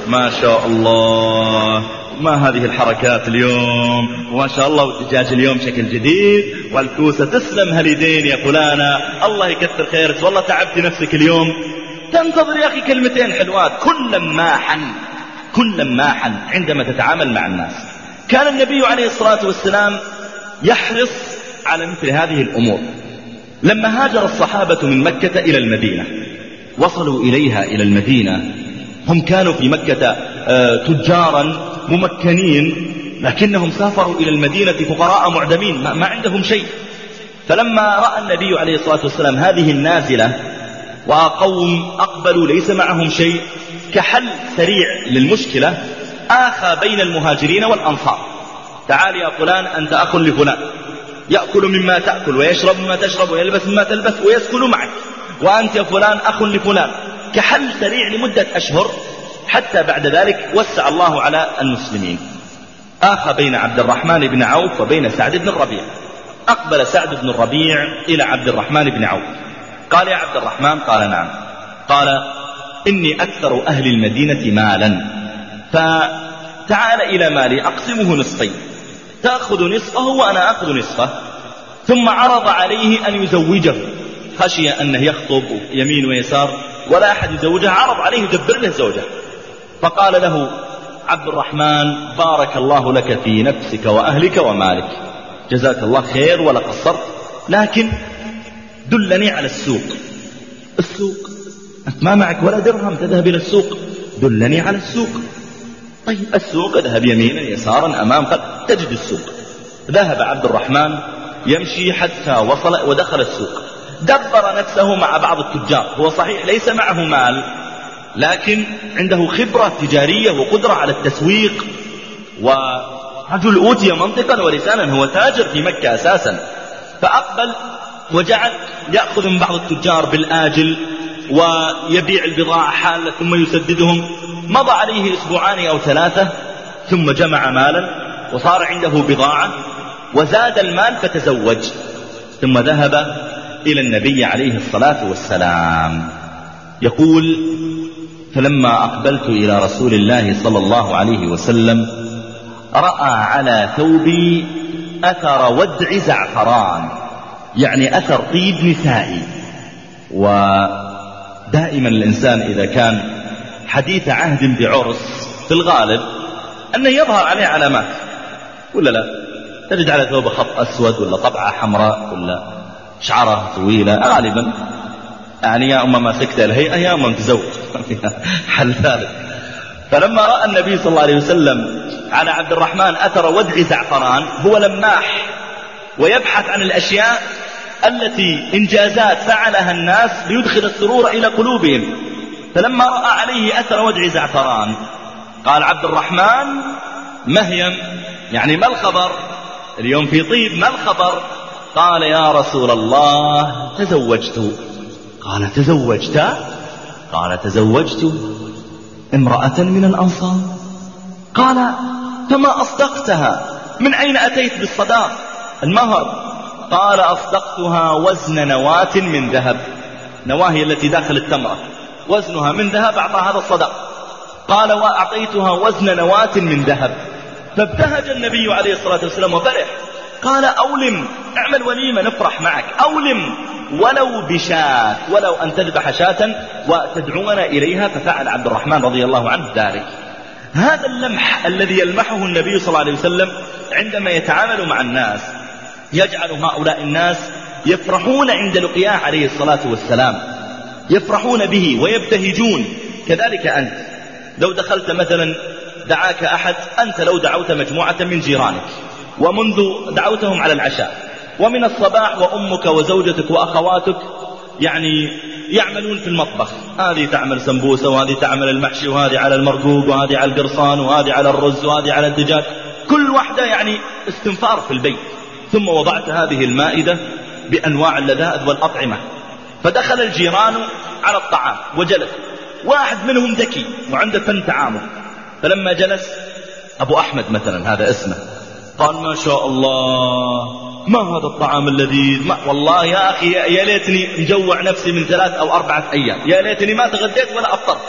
ما شاء الله، ما هذه الحركات اليوم، وما شاء الله، والدجاج اليوم شكل جديد، والكوسة تسلم هاليدين يا فلانة، الله يكثر خيرك، والله تعبت نفسك اليوم. تنتظر يا أخي كلمتين حلوات. كن لماحا عندما تتعامل مع الناس. كان النبي عليه الصلاة والسلام يحرص على مثل هذه الأمور. لما هاجر الصحابة من مكة إلى المدينة، وصلوا إليها إلى المدينة، هم كانوا في مكة تجارا ممكنين، لكنهم سافروا إلى المدينة فقراء معدمين ما عندهم شيء. فلما رأى النبي عليه الصلاة والسلام هذه النازلة وقوم أقبلوا ليس معهم شيء، كحل سريع للمشكلة آخى بين المهاجرين والأنصار. تعال يا فلان، أنت أخ لفلان، يأكل مما تأكل ويشرب مما تشرب ويلبس مما تلبس ويسكن معك، وأنت يا فلان أخ لفلان، كحل سريع لمدة أشهر، حتى بعد ذلك وسع الله على المسلمين. آخى بين عبد الرحمن بن عوف وبين سعد بن الربيع. أقبل سعد بن الربيع إلى عبد الرحمن بن عوف، قال يا عبد الرحمن، قال نعم، قال إني أكثر أهل المدينة مالا، فتعال إلى مالي أقسمه نصفين، تأخذ نصفه وأنا أخذ نصفه. ثم عرض عليه أن يزوجه، خشي أنه يخطب يمين ويسار ولا أحد يزوجه، عرض عليه يدبر له زوجه. فقال له عبد الرحمن بارك الله لك في نفسك وأهلك ومالك، جزاك الله خير ولا قصرت، لكن دلني على السوق. أنت ما معك ولا درهم تذهب إلى السوق، دلني على السوق. طيب السوق، اذهب يمينا يسارا أمام خلف تجد السوق. ذهب عبد الرحمن يمشي حتى وصل ودخل السوق، دبر نفسه مع بعض التجار. هو صحيح ليس معه مال، لكن عنده خبرة تجارية وقدرة على التسويق، ورجل أوتي منطقا ولسانا، هو تاجر في مكة أساسا. فأقبل وجعل يأخذ من بعض التجار بالآجل ويبيع البضاعة حالة ثم يسددهم. مضى عليه أسبوعان أو 3، ثم جمع مالا وصار عنده بضاعة وزاد المال فتزوج، ثم ذهب إلى النبي عليه الصلاة والسلام. يقول فلما أقبلت إلى رسول الله صلى الله عليه وسلم رأى على ثوبي أثر ودع زعفران، يعني أثر طيب نسائي. ودائما الإنسان إذا كان حديث عهد بعرس في الغالب أنه يظهر عليه علامات، ولا لا؟ تجد على ثوبه خط أسود ولا طبعة حمراء ولا شعره طويلة غالبا، يعني يا أما ما سكت الهيئة يا أما متزوج حل ذلك. فلما رأى النبي صلى الله عليه وسلم على عبد الرحمن أثر ودع زعفران، هو لماح ويبحث عن الأشياء التي إنجازات فعلها الناس ليدخل السرور إلى قلوبهم. فلما رأى عليه أثر ودع زعفران قال عبد الرحمن مهيم، يعني ما الخبر اليوم في طيب، ما الخبر؟ قال يا رسول الله تزوجت. قال تزوجت؟ قال تزوجت امرأة من الأنصار. قال فما أصدقتها؟ من أين أتيت بالصداق المهر؟ قال أصدقتها وزن نواة من ذهب، نواهي التي داخل التمرة وزنها من ذهب، أعطى هذا الصداق. قال وأعطيتها وزن نواة من ذهب. فابتهج النبي عليه الصلاة والسلام وفرح، قال أولم، اعمل وليمة نفرح معك، أولم ولو بشاة، ولو أن تذبح شاة وتدعونا إليها. ففعل عبد الرحمن رضي الله عنه ذلك. هذا اللمح الذي يلمحه النبي صلى الله عليه وسلم عندما يتعامل مع الناس يجعل هؤلاء الناس يفرحون عند لقياه عليه الصلاة والسلام، يفرحون به ويبتهجون. كذلك أنت لو دخلت مثلا دعاك أحد، أنت لو دعوت مجموعة من جيرانك ومنذ دعوتهم على العشاء ومن الصباح وأمك وزوجتك وأخواتك يعني يعملون في المطبخ، هذه تعمل سمبوسة وهذه تعمل المحشي وهذه على المرقوق وهذه على القرصان وهذه على الرز وهذه على الدجاج، كل واحدة يعني استنفار في البيت. ثم وضعت هذه المائدة بأنواع اللذائذ والأطعمة، فدخل الجيران على الطعام وجلس، واحد منهم ذكي وعنده فن تعامل، فلما جلس أبو أحمد مثلا هذا اسمه، قال ما شاء الله ما هذا الطعام اللذيذ، والله يا أخي يا ليتني مجوع نفسي من 3 أو 4 أيام، يا ليتني ما تغديت ولا أفطرت.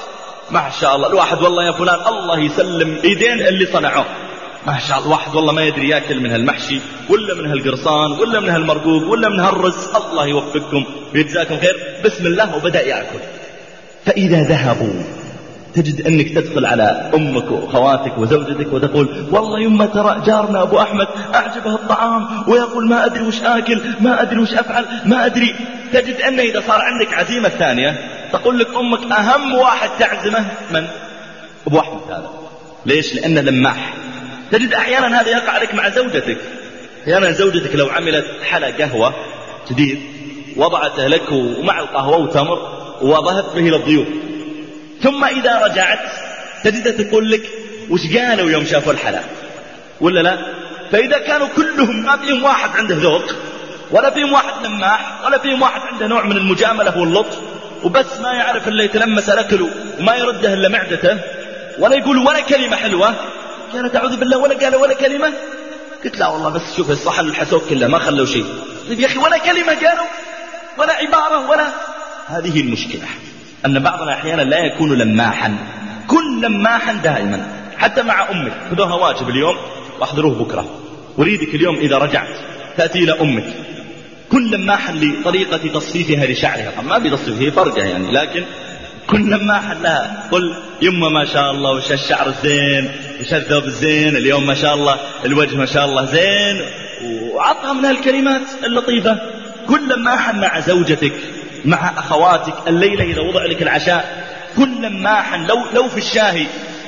ما شاء الله. الواحد والله يا فلان الله يسلم ايدين اللي صنعوه، ما شاء الله. واحد والله ما يدري ياكل من هالمحشي ولا من هالقرصان ولا من هالمرقوق ولا من هالرز، الله يوفقكم ويجزاكم خير، بسم الله وبدأ يأكل. فإذا ذهبوا تجد أنك تدخل على أمك وخواتك وزوجتك وتقول والله يما ترى جارنا أبو أحمد أعجبه الطعام ويقول ما أدري وش آكل، ما أدري وش أفعل، ما أدري. تجد أنه إذا صار عندك عزيمة ثانية تقول لك أمك أهم واحد تعزمه من؟ أبو أحمد هذا. ليش؟ لأنه لماح. تجد أحيانا هذا يقع لك مع زوجتك. أحيانا زوجتك لو عملت حلا قهوة جديد وضعته لك ومع القهوة وتمر ووضعت به للضيوف، ثم إذا رجعت تجد تقول لك وش قالوا يوم شافوا الحلا ولا لا. فإذا كانوا كلهم ما فيهم واحد عنده ذوق ولا فيهم واحد لماح ولا فيهم واحد عنده نوع من المجاملة واللطف، وبس ما يعرف إلا يتلمس أكله وما يرده إلا معدته ولا يقول ولا كلمة حلوة، كانت أعوذ بالله ولا قال ولا كلمة. قلت لا والله بس شوف الصحن الحسوك كله ما خلوا شيء. طيب يا أخي ولا كلمة قالوا ولا عبارة ولا. هذه المشكلة، أن بعضنا أحيانا لا يكون لماحا. كن لماحا دائما، حتى مع أمك. خذوها واجب اليوم واحضروه بكرة، وريدك اليوم إذا رجعت تأتي إلى أمك كن لماحا لطريقة تصفيفها لشعرها. ما بتصفيف هي فرقة يعني، لكن كن لماحا لها. قل يما ما شاء الله وش الشعر الزين وش الثوب الزين اليوم ما شاء الله، الوجه ما شاء الله زين، وعطها من هالكلمات اللطيفة. كن لماحا مع زوجتك مع أخواتك. الليلة إذا وضع لك العشاء كن لماحا. لو في الشاهي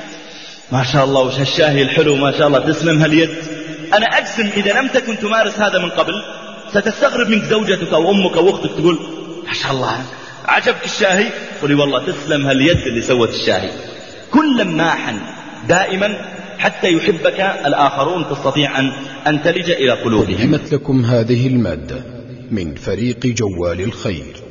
ما شاء الله وش هالشاهي الحلو ما شاء الله تسلم هاليد. أنا أجزم إذا لم تكن تمارس هذا من قبل ستستغرب منك زوجتك أو أمك أو أختك تقول ما شاء الله عجبك الشاهي، قولي والله تسلم هاليد اللي سوت الشاهي. كن لماحا دائما حتى يحبك الآخرون، تستطيع أن تلج إلى قلوبهم. قدمت لكم هذه المادة من فريق جوال الخير.